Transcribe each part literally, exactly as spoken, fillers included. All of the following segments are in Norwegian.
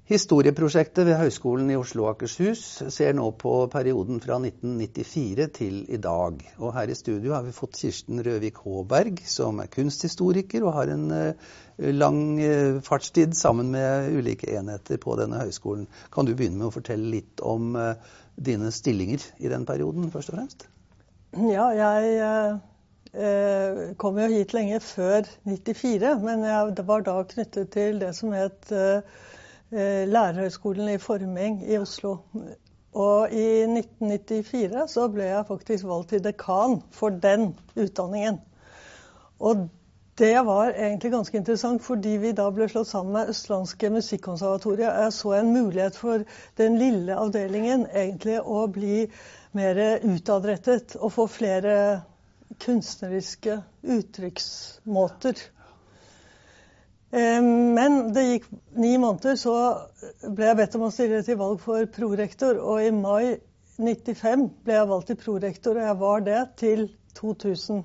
Historieprosjektet ved Høgskolen i Oslo og Akershus ser nå på perioden fra nitten nittifire til i dag. Og her i studio har vi fått Kirsten Røvik Håberg, som er kunsthistoriker og har en uh, lang uh, fartstid sammen med ulike enheter på denne høyskolen. Kan du begynne med å fortelle litt om uh, dine stillinger i den perioden, først og fremst? Ja, jeg uh, kom jo hit lenge før nittifire, men jeg var da knyttet til det som het uh, Lærerhøgskolen i Forming i Oslo. Og i nitten nittifire så ble jeg faktisk valgt til dekan for den utdanningen. Og det var egentlig ganske interessant, fordi vi da ble slått sammen med Østlandske Musikkonservatoriet. Jeg så en mulighet for den lille avdelingen egentlig å bli mer utadrettet og få flere kunstneriske uttrykksmåter. Men det gikk ni måneder, så ble jeg bedt om å stille til valg for prorektor, og i mai nittifem ble jeg valgt til prorektor, og jeg var det til to tusen.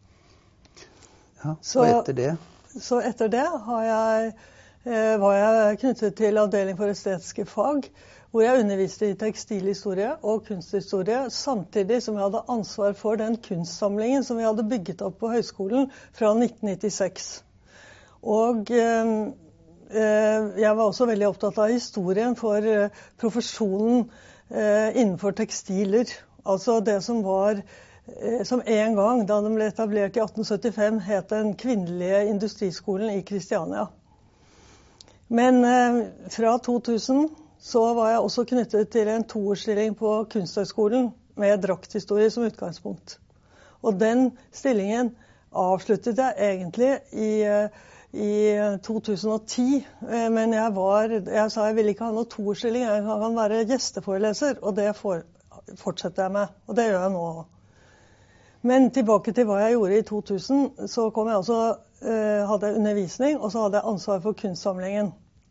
Ja, og etter det? Så, så etter det har jeg, eh, var jeg knyttet til avdeling for estetiske fag, hvor jeg underviste i tekstilhistorie og kunsthistorie, samtidig som jeg hadde ansvar for den kunstsamlingen som vi hadde bygget opp på høyskolen fra nitten nittiseks. Og eh, jeg var også veldig opptatt av historien for eh, profesjonen eh, innenfor tekstiler. Altså det som var, eh, som en gang, da den ble etablert i atten syttifem, het den kvinnelige industriskolen i Kristiania. Men eh, fra to tusen så var jeg også knyttet til en toårsstilling på Kunsthøgskolen med drakthistorie som utgangspunkt. Og den stillingen avsluttet jeg egentlig i eh, i to tusen og ti, men jeg, var, jeg sa jeg ville ikke ha noe toårsstilling, jeg kan være gjesteforeleser, og det for, fortsetter jeg med, og det gjør jeg nå. Men tilbake til hva jeg gjorde i to tusen, så kom jeg også, eh, hadde jeg undervisning, og så hadde jeg ansvar for kunstsamlingen.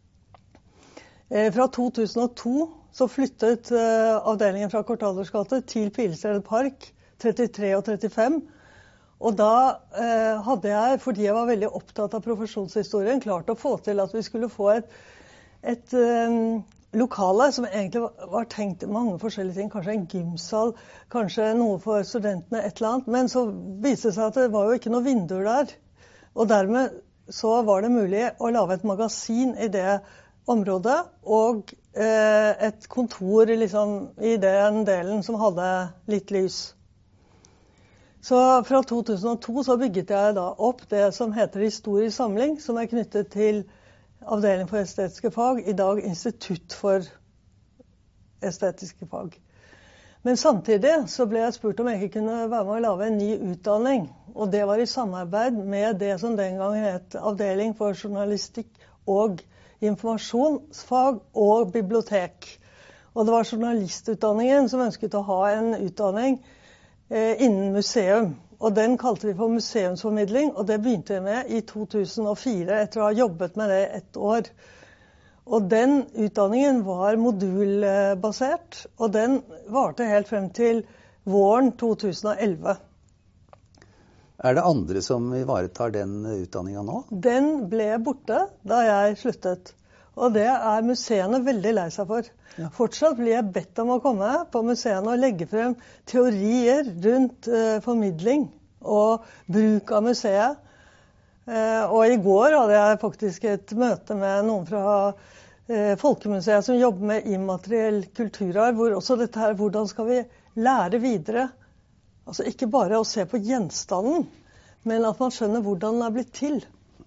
Eh, fra to tusen og to så flyttet eh, avdelingen fra Kortaldersgate til Pilestredet Park, trettitre og trettifem, og da eh, hadde jeg, fordi jeg var veldig opptatt av profesjonshistorien, klart å få til at vi skulle få et, et eh, lokale som egentlig var, var tenkt mange forskjellige ting. Kanskje en gymsal, kanskje noe for studentene, et eller annet. Men så viste det seg at det var jo ikke noen vinduer der. Og dermed så var det mulig å lage et magasin i det området, og eh, et kontor liksom, i den delen som hadde litt lys. Så fra to tusen og to så bygget jeg da opp det som heter Historisk Samling, som er knyttet til avdeling for estetiske fag, i dag Institutt for estetiske fag. Men samtidig så ble jeg spurt om jeg ikke kunne være med å lage en ny utdanning, og det var i samarbeid med det som den gang het avdeling for journalistikk og informasjonsfag og bibliotek. Og det var journalistutdanningen som ønsket å ha en utdanning innen museum, og den kalte vi for museumsformidling, og det begynte jeg med i to tusen og fire, etter å ha jobbet med det ett år. Og den utdanningen var modulbasert, og den varte helt frem til våren to tusen og elleve. Er det andre som ivaretar den utdanningen nå? Den ble borte da jeg sluttet, og det er museene veldig lei seg for. Ja. Fortsatt blir jeg bedt om å komme på museene og legge frem teorier rundt eh, formidling og bruk av museet. Eh, og i går hadde jeg faktisk et møte med noen fra eh, Folkemuseet som jobber med immateriell kulturarv, hvor også dette her, hvordan skal vi lære videre? Altså ikke bare å se på gjenstanden, men at man skjønner hvordan den er blitt til.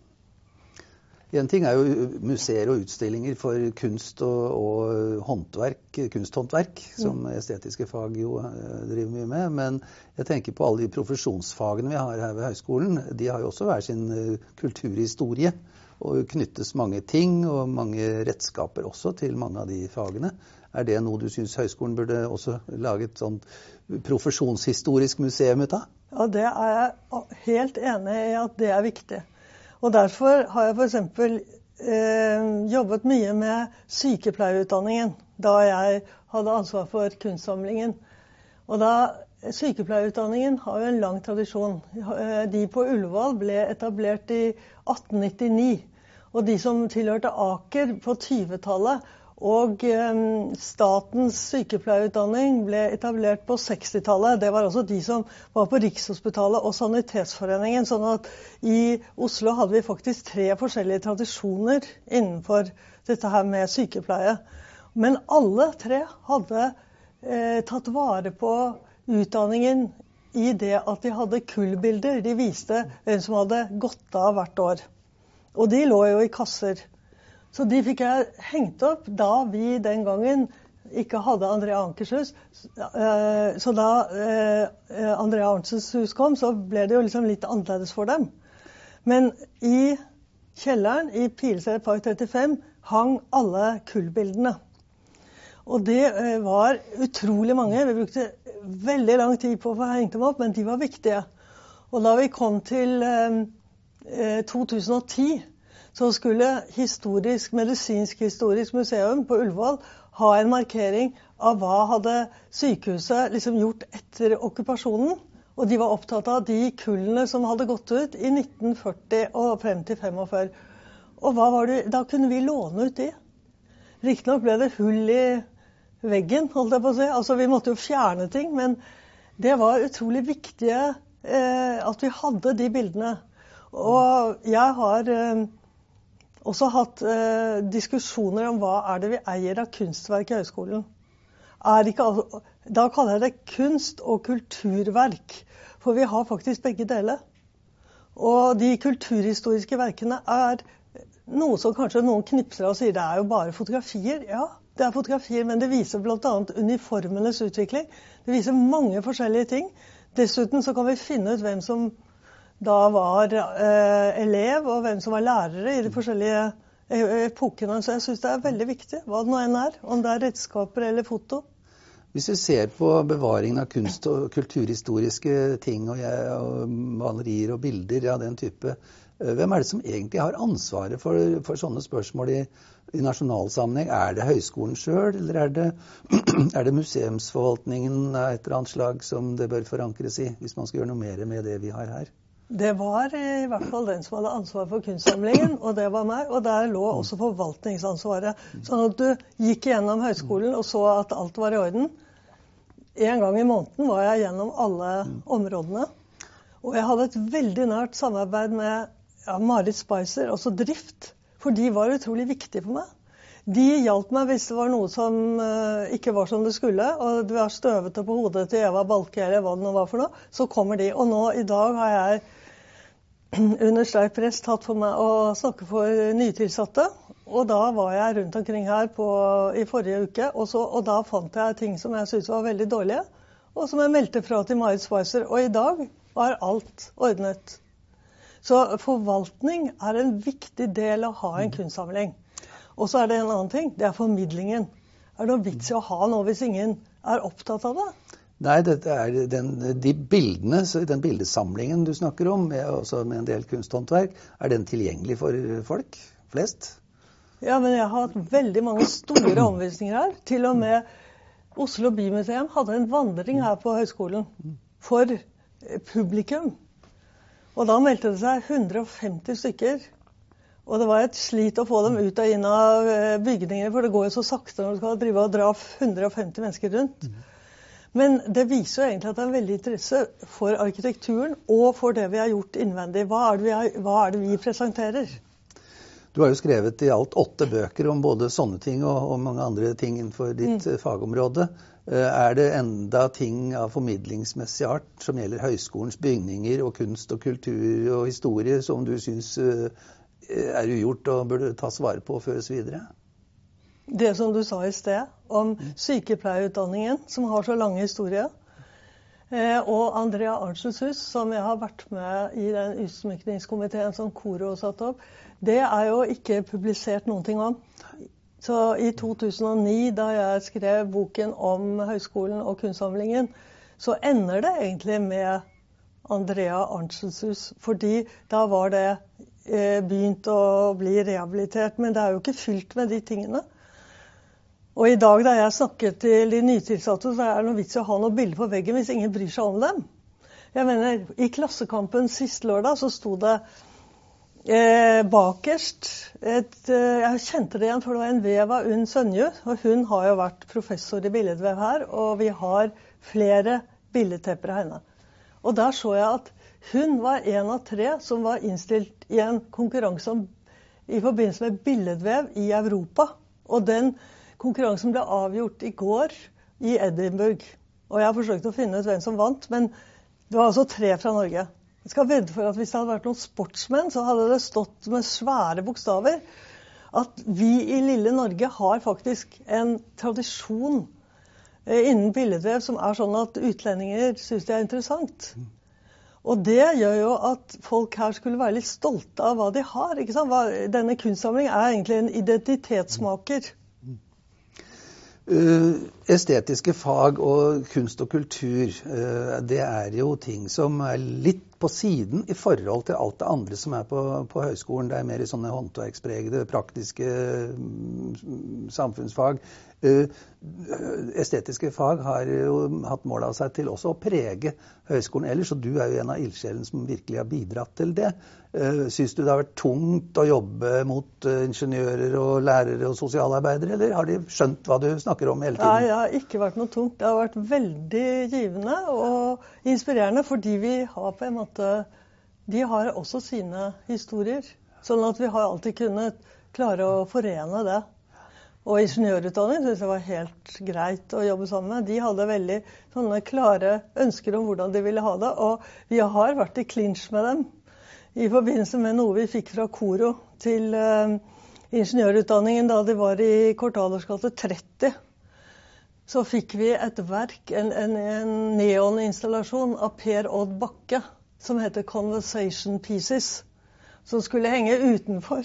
En ting er jo museer og utstillinger for kunst og, og håndverk, kunsthåndverk, som estetiske fag jo driver mye med. Men jeg tenker på alle de profesjonsfagene vi har her ved høyskolen. De har jo også hver sin kulturhistorie, og knyttes mange ting og mange redskaper også til mange av de fagene. Er det noe du synes høyskolen burde også lage et sånt profesjonshistorisk museum ut av? Ja, det er jeg helt enig i at det er viktig. Og derfor har jeg for eksempel eh, jobbet mye med sykepleierutdanningen, da jeg hadde ansvar for kunstsamlingen. Og da, sykepleierutdanningen har jo en lang tradisjon. De på Ullevål ble etablert i atten nittini, og de som tilhørte Aker på tyve-tallet Og eh, statens sykepleierutdanning ble etablert på sekstitallet. Det var også de som var på Rikshospitalet og Sanitetsforeningen. Sånn at i Oslo hadde vi faktisk tre forskjellige tradisjoner innenfor dette her med sykepleie. Men alle tre hadde eh, tatt vare på utdanningen i det at de hadde kullbilder. De viste hvem som hadde gått av hvert år. Og de lå jo i kasser. Så de fikk jeg hengt opp da vi den gangen ikke hadde Andrea Ankers hus. Så da Andrea Arntzens hus kom, så ble det jo liksom litt annerledes for dem. Men i kjelleren i Pilestredet Park trettifem hang alle kullbildene. Og det var utrolig mange. Vi brukte veldig lang tid på å få hengt dem opp, men de var viktige. Og da vi kom til eh, to tusen og ti, så skulle Historisk, Medisinsk Historisk Museum på Ullevål ha en markering av hva hadde sykehuset liksom gjort etter okkupasjonen. Og de var opptatt av de kullene som hadde gått ut i nitten førti og frem til femogfyrre. Og hva var det? Da kunne vi låne ut de. Riktignok ble det hull i veggen, holdt jeg på å si. Altså, vi måtte jo fjerne ting, men det var utrolig viktige eh, at vi hadde de bildene. Og jeg har eh, også hatt eh, diskusjoner om hva er det vi eier av kunstverk i høyskolen. Er ikke, da kaller jeg det kunst- og kulturverk, for vi har faktisk begge deler. Og de kulturhistoriske verkene er noe som kanskje noen knipser og sier det er jo bare fotografier. Ja, det er fotografier, men det viser blant annet uniformenes utvikling. Det viser mange forskjellige ting. Dessuten så kan vi finne ut hvem som da var eh, elev, og hvem som var lærere i de forskjellige epokene. Så jeg synes det er veldig viktig, hva det nå enn er, om det er redskaper eller foto. Hvis vi ser på bevaringen av kunst- og kulturhistoriske ting, og, jeg, og malerier og bilder av den type, hvem er det som egentlig har ansvaret for, for sånne spørsmål i, i nasjonal sammenheng? Er det høyskolen selv, eller er det, er det museumsforvaltningen av et eller annet slag som det bør forankres i, hvis man skal gjøre noe mer med det vi har her? Det var i hvert fall den som hadde ansvar for kunstsamlingen, og det var meg. Og der lå også forvaltningsansvaret. Sånn at du gikk gjennom høyskolen og så at alt var i orden. En gang i måneden var jeg gjennom alle områdene. Og jeg hadde et veldig nært samarbeid med ja, Marit Spicer, også drift. For de var utrolig viktige for meg. De hjalp meg hvis det var noe som uh, ikke var som det skulle, og det var støvete på hodet til Eva Balke, eller hva det nå var for noe, så kommer de. Og nå i dag har jeg under sterk press tatt for meg å snakke for nytilsatte, og da var jeg rundt omkring her på, i forrige uke, og, så, og da fant jeg ting som jeg syntes var veldig dårlige, og som jeg meldte fra til Marit Spicer, og i dag var alt ordnet. Så forvaltning er en viktig del av å ha en kunstsamling. Og så er det en annen ting, det er formidlingen. Er det noe vits i å ha noe hvis ingen er opptatt av det? Nei, dette er den, de bildene, den bildesamlingen du snakker om, med, også med en del kunsthåndverk, er den tilgjengelig for folk flest? Ja, men jeg har hatt veldig mange store omvisninger her. Til og med Oslo Bymuseum hadde en vandring her på høyskolen for publikum. Og da meldte det seg hundre og femti stykker. Og det var et slit å få dem ut og inn av bygningene, for det går jo så sakte når du skal drive og dra hundre og femti mennesker rundt. Men det viser jo egentlig at det er veldig interesse for arkitekturen og for det vi har gjort innvendig. Hva er det vi, har, hva er det vi presenterer? Du har jo skrevet i alt åtte bøker om både sånne ting og, og mange andre ting innenfor ditt mm. fagområde. Er det enda ting av formidlingsmessig art som gjelder høyskolens bygninger og kunst og kultur og historie som du synes er ugjort og burde tas vare på og føres videre? Det som du sa i sted om sykepleierutdanningen, som har så lang historie, og Andrea Arntzens hus, som jeg har vært med i den utsmykningskomiteen som Koro satt opp, det er jo ikke publisert noen ting om. Så i to tusen og ni, da jeg skrev boken om høyskolen og kunstsamlingen, så ender det egentlig med Andrea Arntzens hus, fordi da var det begynt å bli rehabilitert, men det er jo ikke fylt med de tingene. Og i dag da jeg snakket til de nytilsatte, så er det noe vits å ha noen bilder på veggen hvis ingen bryr seg om dem. Jeg mener, i Klassekampen sist lørdag så sto det Eh, bakerst, et, eh, jeg kjente det igjen, for det var en vev av Unn Sønju, og hun har jo vært professor i billedvev her, og vi har flere billedtepper av henne. Og der så jeg at hun var en av tre som var innstilt i en konkurranse om, i forbindelse med billedvev i Europa. Og den konkurransen ble avgjort i går i Edinburgh. Og jeg har forsøkt å finne ut hvem som vant, men det var altså tre fra Norge. Jeg skal vedde for at hvis det hadde vært noen sportsmenn, så hadde det stått med svære bokstaver at vi i lille Norge har faktisk en tradisjon innen billedvev som er sånn at utlendinger synes det er interessant. Og det gjør jo at folk her skulle være litt stolte av hva de har, ikke sant? Denne kunstsamlingen er egentlig en identitetsmaker. Uh, estetiske fag og kunst og kultur, uh, det er jo ting som er litt på siden i forhold til alt det andre som er på, på høyskolen. Det er mer i sånne håndverkspregede, praktiske um, samfunnsfag. Uh, estetiske fag har jo hatt mål av seg til også å prege høyskolen ellers, og du er jo en av ildsjelene som virkelig har bidratt til det. Uh, synes du det har vært tungt å jobbe mot uh, ingeniører og lærere og sosialarbeidere, eller har de skjønt hva du snakker om hele tiden? Nei, det har ikke vært noe tungt. Det har vært veldig givende og inspirerende, fordi vi har på en måte, de har også sine historier, sånn at vi har alltid kunnet klare å forene det. Og ingeniørutdanning synes jeg var helt greit å jobbe sammen med. De hadde veldig sånne klare ønsker om hvordan de ville ha det, og vi har vært i clinch med dem i forbindelse med noe vi fikk fra Koro til uh, ingeniørutdanningen da de var i Kortalers gate tretti. Så fikk vi et verk, en, en, en neoninstallasjon av Per Odd Bakke, som heter Conversation Pieces, som skulle henge utenfor,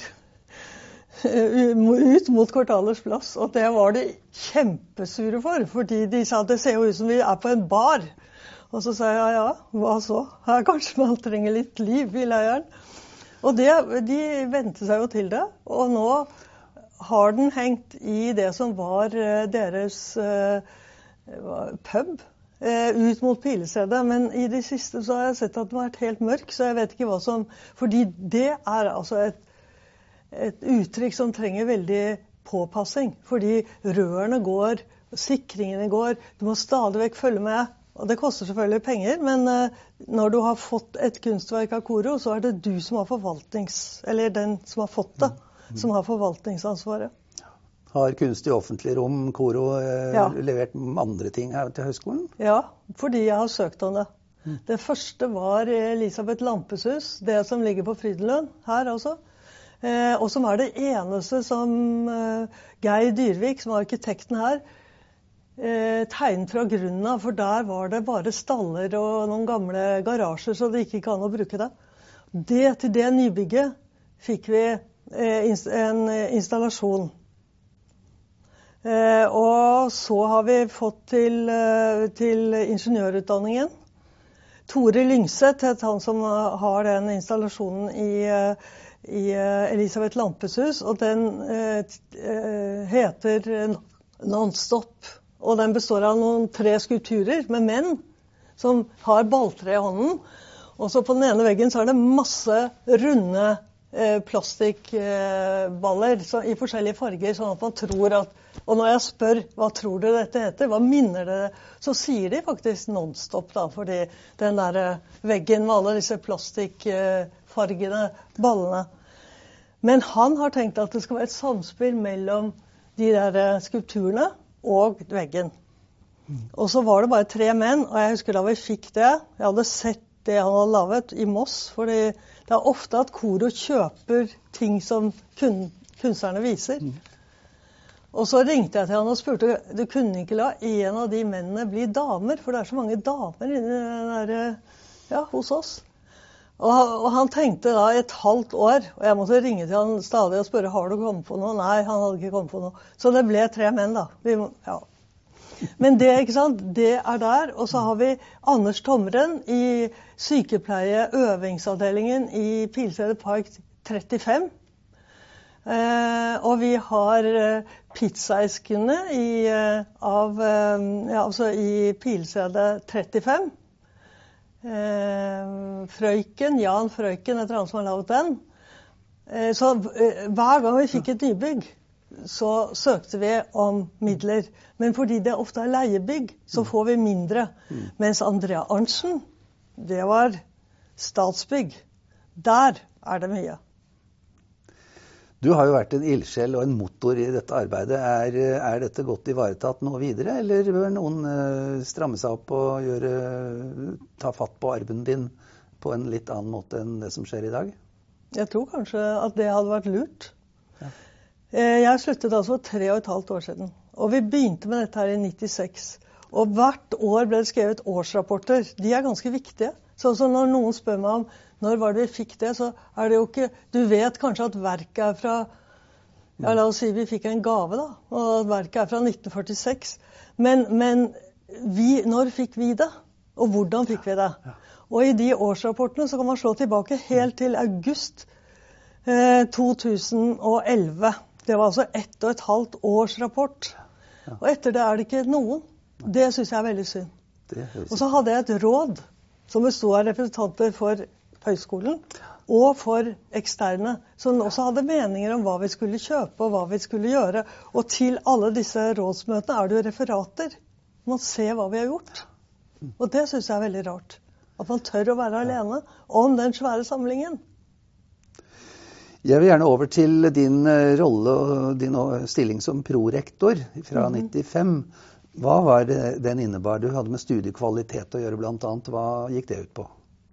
ut mot Kortalers plass. Og det var de kjempesure for, fordi de sa at det ser jo ut som vi er på en bar. Og så sa jeg, ja, hva så? Her kanskje man trenger litt liv i leiren. Og det, de ventet seg jo til det, og nå har den hengt i det som var deres uh, pub uh, ut mot Pilestredet. Men i det siste så har jeg sett at den har vært helt mørk, så jeg vet ikke hva som... Fordi det er altså et, et uttrykk som trenger veldig påpassing. Fordi rørene går, sikringene går, du må stadig vekk følge med. Og det koster selvfølgelig penger, men uh, når du har fått et kunstverk av Koro, så er det du som har forvaltnings... Eller den som har fått det. Som har forvaltningsansvaret. Har kunst i offentlig rom, Koro, eh, ja. levert andre ting her til høyskolen? Ja, fordi jeg har søkt om det. Mm. Det første var Elisabeth Lampes hus, det som ligger på Frydenlund, her også. Eh, og som er det eneste som eh, Geir Dyrvik, som er arkitekten her, eh, tegnet fra grunnen av, for der var det bare staller og noen gamle garasjer, så det ikke kan å bruke det. Det til det nybygget fikk vi en installasjon. Og så har vi fått til, til ingeniørutdanningen. Tore Lyngseth het han som har den installasjonen i, i Elisabeth Lampes hus, og den heter Non-Stop. Og den består av noen tre skulpturer med menn som har balltre i hånden. Og så på den ene veggen så er det masse runde plastikkballer i forskjellige farger, sånn at man tror at, og når jeg spør hva tror du dette heter, hva minner det, så sier de faktisk Non-Stop da, fordi den der veggen med alle disse plastikkfargene ballene. Men han har tenkt at det skal være et samspill mellom de der skulpturene og veggen. Og så var det bare tre menn, og jeg husker da vi fikk det, jeg hadde sett det han hadde lavet i Moss, fordi det er ofte at Koro kjøper ting som kun, kunstnerne viser. Mm. Og så ringte jeg til han og spurte, du kunne ikke la en av de mennene bli damer, for det er så mange damer inne der, ja, hos oss. Og, og han tenkte da et halvt år, og jeg måtte ringe til han stadig og spørre, har du kommet på noe? Nei, han hadde ikke kommet på noe. Så det ble tre menn da. Vi, ja. Men det, ikke sant, det er der, og så har vi Anders Tomren i sykepleie-øvingsavdelingen i Pilestredet Park trettifem. Eh, og vi har eh, pizzaeskene i, eh, av, eh, ja, altså i Pilestredet trettifem. Eh, Frøyken, Jan Frøyken, etter han som har lavet den. Så hver gang vi fikk et nybygg, så søkte vi om midler. Men fordi det ofte er leiebygg, så får vi mindre. Mens Andrea Arntzen, det var Statsbygg. Der er det mye. Du har jo vært en ildsjel og en motor i dette arbeidet. Er, er dette godt ivaretatt nå videre, eller bør noen uh, stramme seg opp og gjøre, ta fatt på arven din på en litt annen måte enn det som skjer i dag? Jeg tror kanskje at det hadde vært lurt. Ja. Jeg sluttet altså for tre og et halvt år siden, og vi begynte med dette her i nittiseks. Og hvert år ble det skrevet årsrapporter. De er ganske viktige. Så, så når noen spør meg om når var det vi fikk det, så er det jo ikke... Du vet kanskje at verket er fra... Ja, la oss si vi fikk en gave da, og at verket er fra nitten førtiseks. Men, men vi, når fikk vi det? Og hvordan fikk vi det? Og i de årsrapportene så kan man slå tilbake helt til august eh, to tusen og elleve. Det var altså ett og et halvt års rapport. Og etter det er det ikke noen. Det synes jeg er veldig synd. Og så hadde jeg et råd som bestod av representanter for høyskolen og for eksterne, som også hadde meninger om hva vi skulle kjøpe og hva vi skulle gjøre. Og til alle disse rådsmøtene er det jo referater. Man ser hva vi har gjort. Og det synes jeg er veldig rart. At man tør å være alene om den svære samlingen. Jeg vil gjerne over til din rolle og din stilling som prorektor fra mm-hmm. nittifem. Hva var det den innebar? Du hadde med studiekvalitet å gjøre blant annet. Hva gikk det ut på?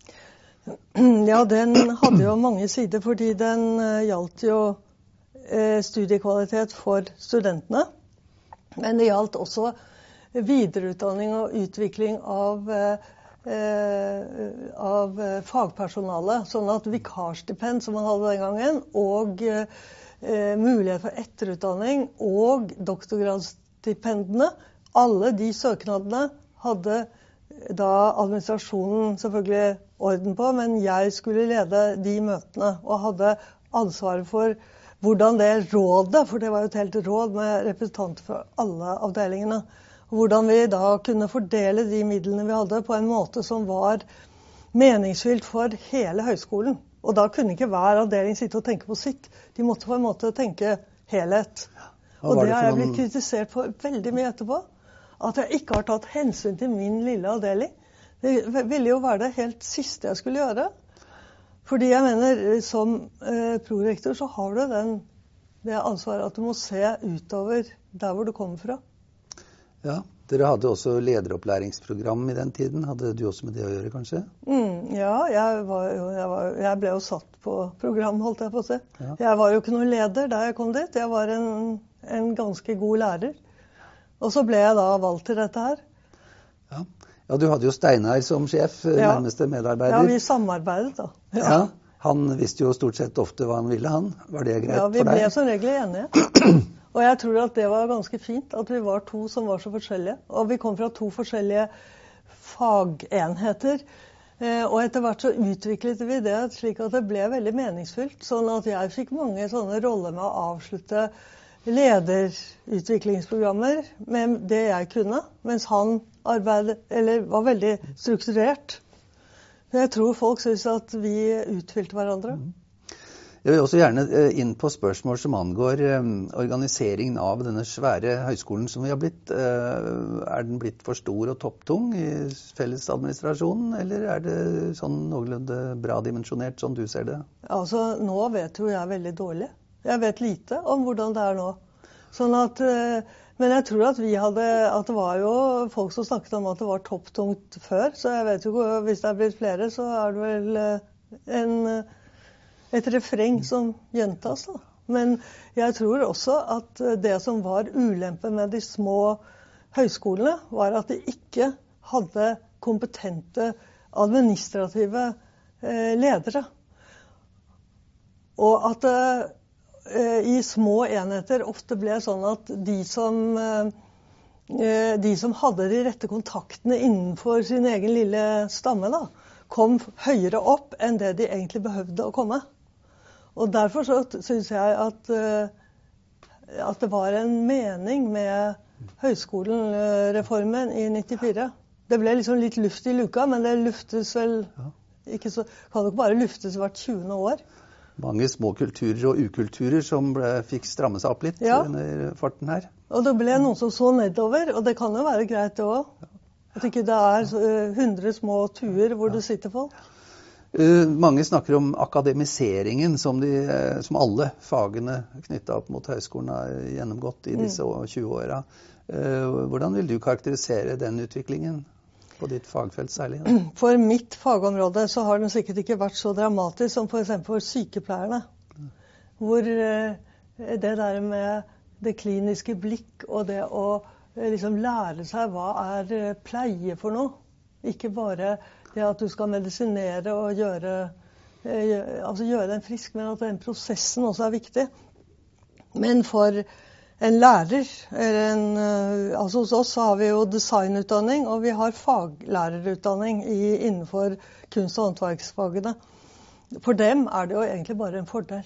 Ja, den hadde jo mange sider, fordi den uh, gjaldt jo uh, studiekvalitet for studentene. Men det gjaldt også videreutdanning og utvikling av, uh, uh, av uh, fagpersonale. Sånn at vikarstipend, som man hadde den gangen, og uh, uh, mulighet for etterutdanning og doktorgradsstipendene, alle de søknadene hadde da administrasjonen selvfølgelig orden på, men jeg skulle lede de møtene og hadde ansvaret for hvordan det rådet, for det var jo et helt råd med representanter for alle avdelingene, hvordan vi da kunne fordele de midlene vi hadde på en måte som var meningsfylt for hele høyskolen. Og da kunne ikke hver avdeling sitte og tenke på sitt. De måtte på en måte tenke helhet. Og det har jeg blitt kritisert for veldig mye etterpå. At jeg ikke har tatt hensyn til min lille avdeling. Det ville jo være det helt siste jeg skulle gjøre. Fordi jeg mener, som eh, prorektor så har du den, det ansvaret at du må se utover der hvor du kommer fra. Ja, dere hadde også lederopplæringsprogram i den tiden. Hadde du også med det å gjøre, kanskje? Mm, ja, jeg, var jo, jeg, var, jeg ble jo satt på program, holdt jeg på å si. Ja. Jeg var jo ikke noen leder da jeg kom dit. Jeg var en, en ganske god lærer. Og så ble jeg da valgt til dette her. Ja, ja du hadde jo Steinar som sjef, ja. Nærmeste medarbeider. Ja, vi samarbeidet da. Ja. Ja, han visste jo stort sett ofte hva han ville, han. Var det greit for deg? Ja, vi ble som regel enige. Og jeg tror at det var ganske fint, at vi var to som var så forskjellige. Og vi kom fra to forskjellige fagenheter. Og etter hvert så utviklet vi det slik at det ble veldig meningsfylt. Sånn at jeg fikk mange sånne roller med å avslutte lederutviklingsprogrammer med det jeg kunne, mens han arbeidet, eller var veldig strukturert. Jeg tror folk synes at vi utfylte hverandre. Jeg vil også gjerne inn på spørsmål som angår organiseringen av denne svære høyskolen som vi har blitt. Er den blitt for stor og topptung i fellesadministrasjonen, eller er det sånn noenlunde bra dimensjonert, som du ser det? Altså, nå vet jo jeg veldig dårlig. Jeg vet lite om hvordan det er nå. Sånn at, men jeg tror at vi hadde, at det var jo folk som snakket om at det var topptungt før, så jeg vet jo ikke, hvis det er blitt flere, så er det vel en, et refreng som gjentas da. Men jeg tror også at det som var ulempe med de små høyskolene, var at de ikke hadde kompetente administrative eh, ledere. Og at eh, i små enheter ofte ble sånn at de som, de som hadde de rette kontaktene innenfor sin egen lille stamme da, kom høyere opp enn det de egentlig behøvde å komme. Og derfor så synes jeg at, at det var en mening med høyskolenreformen i nittifire. Det ble liksom litt luft i luka, men det luftes vel ikke så, kan jo ikke bare luftes hvert tjuende år. Mange små kulturer og ukulturer som ble, fikk stramme seg opp litt ja. Under farten her. Og det ble noen som så nedover, og det kan jo være greit det også. At ikke det er hundre små tuer hvor ja. Det sitter folk. Uh, mange snakker om akademiseringen som, de, uh, som alle fagene knyttet opp mot høyskolen har gjennomgått i disse mm. tjue åra. Uh, hvordan vil du karakterisere den utviklingen? På ditt fagfelt særlig? Da? For mitt fagområde så har den sikkert ikke vært så dramatisk som for eksempel for sykepleierne. Hvor eh, det der med det kliniske blikk og det å eh, liksom lære seg hva er eh, pleie for noe. Ikke bare det at du skal medisinere og gjøre, eh, gjøre, altså gjøre den frisk, men at den prosessen også er viktig. Men for en lærer, eller en, altså hos oss så har vi jo designutdanning, og vi har faglærerutdanning i, innenfor kunst- og håndverksfagene. For dem er det jo egentlig bare en fordel.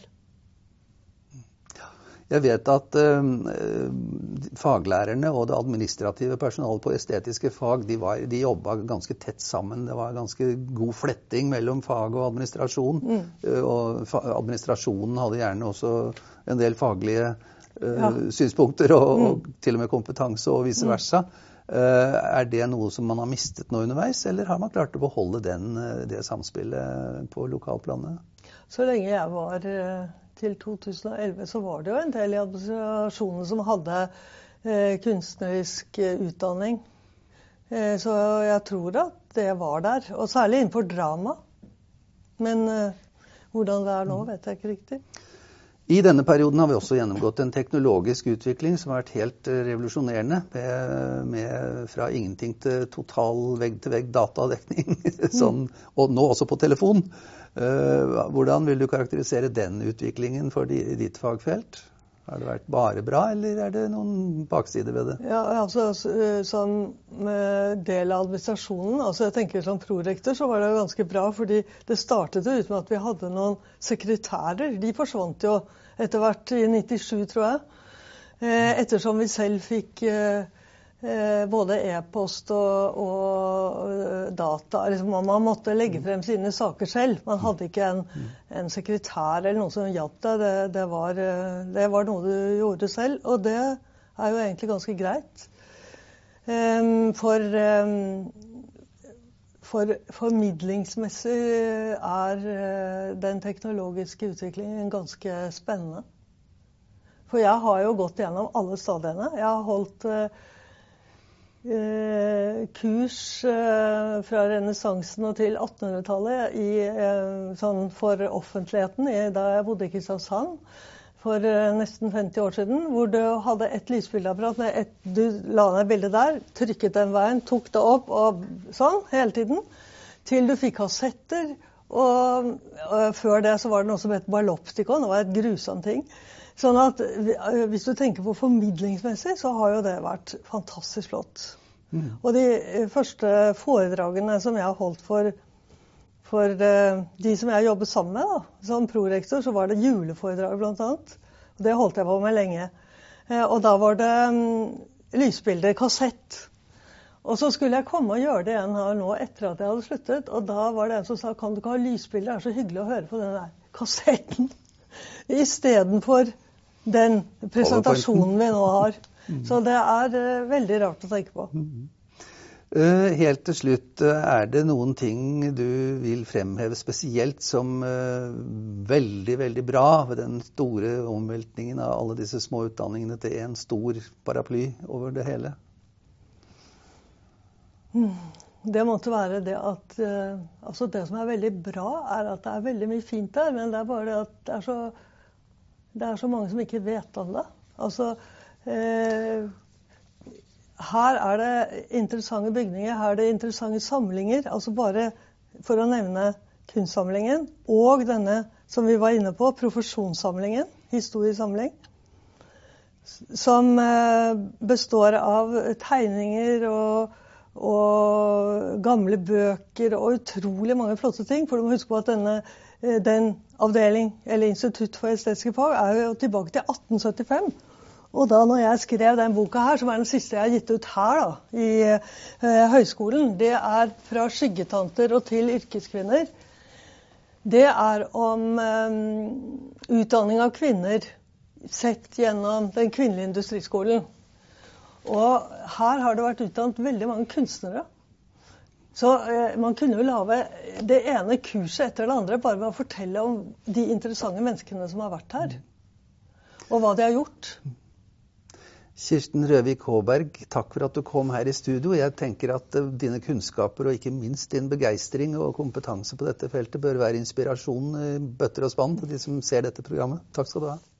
Jeg vet at uh, faglærerne og det administrative personalet på estetiske fag, de, var, de jobbet ganske tett sammen. Det var ganske god fletting mellom fag og administrasjon. Mm. Uh, og fa- administrasjonen hadde gjerne også en del faglige Ja. synspunkter og, mm. og til og med kompetanse og vice versa. Mm. Uh, er det noe som man har mistet nå underveis, eller har man klart å beholde den, det samspillet på lokalplanet? Så lenge jeg var uh, til to tusen og elleve, så var det jo en del i administrasjonen som hadde uh, kunstnerisk uh, utdanning. Uh, så jeg tror at det var der, og særlig innenfor drama. Men uh, hvordan det er nå, vet jeg ikke riktig. I denne perioden har vi også gjennomgått en teknologisk utvikling som har vært helt revolusjonerende, med, med fra ingenting til total vegg-til-vegg datadekning, sånn, og nå også på telefon. Uh, hvordan vil du karakterisere den utviklingen for di, ditt fagfelt? Har det vært bare bra, eller er det noen baksider ved det? Ja, altså som del av administrasjonen, altså jeg tenker som prorektor så var det ganske bra, fordi det startet ut med at vi hadde noen sekretærer. De forsvant jo etter hvert i nittisju, tror jeg. Ettersom vi selv fikk både e-post og, og data. Liksom, man måtte legge frem sine saker selv. Man hadde ikke en, en sekretær eller noen som hjalp deg. Det, det, var, det var noe du gjorde selv, og det er jo egentlig ganske greit. Um, for, um, for formidlingsmessig er den teknologiske utviklingen ganske spennende. For jeg har jo gått gjennom alle stadiene. Jeg har holdt uh, Eh, kurs eh, fra renessansen og til attenhundretallet i, eh, sånn for offentligheten i, da jeg bodde i Kristiansand for eh, nesten femti år siden, hvor du hadde et lysbildeapparat med et, du la ned bildet der, trykket den veien, tok det opp og sånn hele tiden, til du fikk kassetter, og, og før det så var det noe som het balloptikon, det var et grusom ting. Sånn at hvis du tenker på formidlingsmessig, så har jo det vært fantastisk flott. Mm. Og de første foredragene som jeg har holdt for, for de som jeg jobbet sammen med, da, som prorektor, så var det juleforedrag blant annet. Og det holdt jeg på med lenge. Og da var det um, lysbilder, kassett. Og så skulle jeg komme og gjøre det igjen her nå etter at jeg hadde sluttet. Og da var det en som sa, kan du ikke ha lysbilder? Det er så hyggelig å høre på den der kassetten. I stedet for den presentasjonen vi nå har. Så det er uh, veldig rart å tenke på. Uh, helt til slutt, uh, er det noen ting du vil fremheve spesielt som uh, veldig, veldig bra ved den store omveltningen av alle disse små utdanningene til en stor paraply over det hele? Mm. Det måtte være det at uh, altså det som er veldig bra er at det er veldig mye fint der, men det er bare det at det er så, det er så mange som ikke vet om det. Altså, uh, her er det interessante bygninger, her er det interessante samlinger, altså bare for å nevne kunstsamlingen, og denne som vi var inne på, profesjonssamlingen, historiesamling, som uh, består av tegninger og og gamle bøker og utrolig mange flotte ting. For du må huske på at denne, den avdeling, eller Institutt for estetiske fag, er jo tilbake til atten syttifem. Og da når jeg skrev den boka her, som er den siste jeg har gitt ut her da, i eh, høyskolen, det er fra skyggetanter og til yrkeskvinner. det er om um, utdanning av kvinner sett gjennom den kvinnelige industriskolen. Og her har det vært utdannet veldig mange kunstnere. Så eh, man kunne jo lage det ene kurset etter det andre bare ved å fortelle om de interessante menneskene som har vært her. Og hva de har gjort. Kirsten Røvik Håberg, takk for at du kom her i studio. Jeg tenker at uh, dine kunnskaper og ikke minst din begeistring og kompetanse på dette feltet bør være inspirasjon i bøtter og spann til de som ser dette programmet. Takk skal du ha.